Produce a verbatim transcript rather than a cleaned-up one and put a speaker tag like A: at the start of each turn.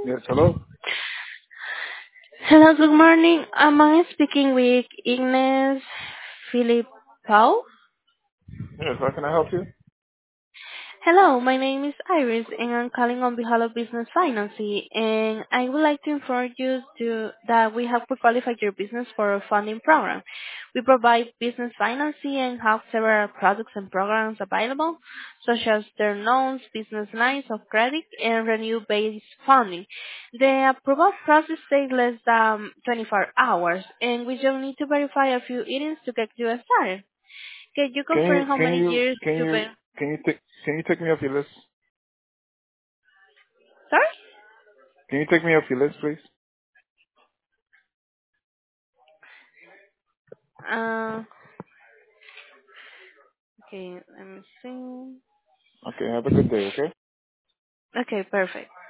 A: Yes, hello?
B: Hello, good morning. Am I speaking with Ignace Filipao?
A: Yes, how can I help you?
B: Hello, my name is Iris, and I'm calling on behalf of Business Financing, and I would like to inform you to, that we have pre-qualified your business for a funding program. We provide business financing and have several products and programs available, such as term loans, business lines of credit, and renew-based funding. The approval process takes less than twenty-four hours, and we just need to verify a few items to get you started. Can you
A: Can you
B: confirm how
A: can
B: many
A: you
B: years
A: can
B: you've
A: you
B: been...
A: can you take can you take me off your list?
B: Sorry?
A: Can you take me off your list, please?
B: Uh, okay, let me see.
A: Okay, have a good day, okay?
B: Okay, perfect.